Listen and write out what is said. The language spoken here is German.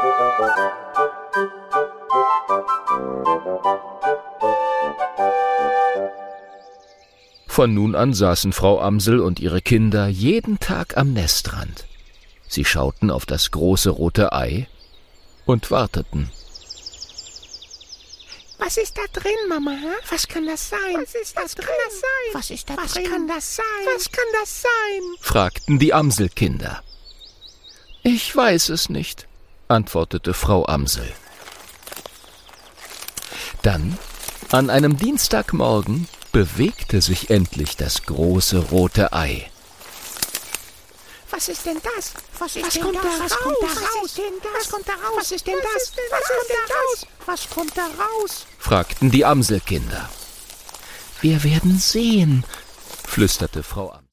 Von nun an saßen Frau Amsel und ihre Kinder jeden Tag am Nestrand. Sie schauten auf das große rote Ei und warteten. Was ist da drin, Mama? Was kann das sein? Was ist da drin? Was ist da drin? Was kann das sein? Was kann das sein? Fragten die Amselkinder. Ich weiß es nicht, antwortete Frau Amsel. Dann, an einem Dienstagmorgen, bewegte sich endlich das große rote Ei. Was ist denn das? Was kommt da raus? Was kommt da raus? Was ist denn das? Was kommt da raus? Was kommt da raus? Fragten die Amselkinder. Wir werden sehen, flüsterte Frau Amsel.